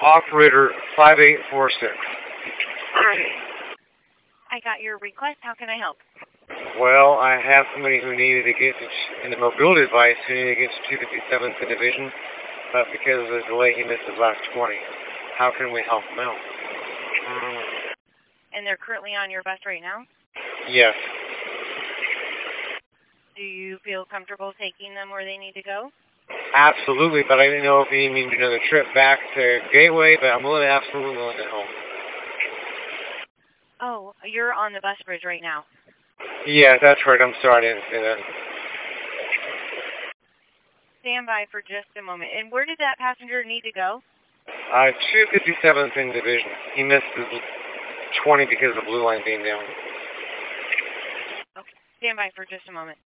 Operator 5846. I got your request. How can I help? Well, I have somebody who needed to get in the mobility device who needed to get to 257th Division, but because of the delay, he missed his last 20. How can we help him out? And they're currently on your bus right now? Yes. Do you feel comfortable taking them where they need to go? Absolutely, but I didn't know if you needed another trip back to Gateway, but I'm absolutely willing to help. Oh, you're on the bus bridge right now. Yeah, that's right. I'm sorry I didn't say that. Stand by for just a moment. And where did that passenger need to go? 257th in Division. He missed his 20 because of the blue line being down. Okay, stand by for just a moment.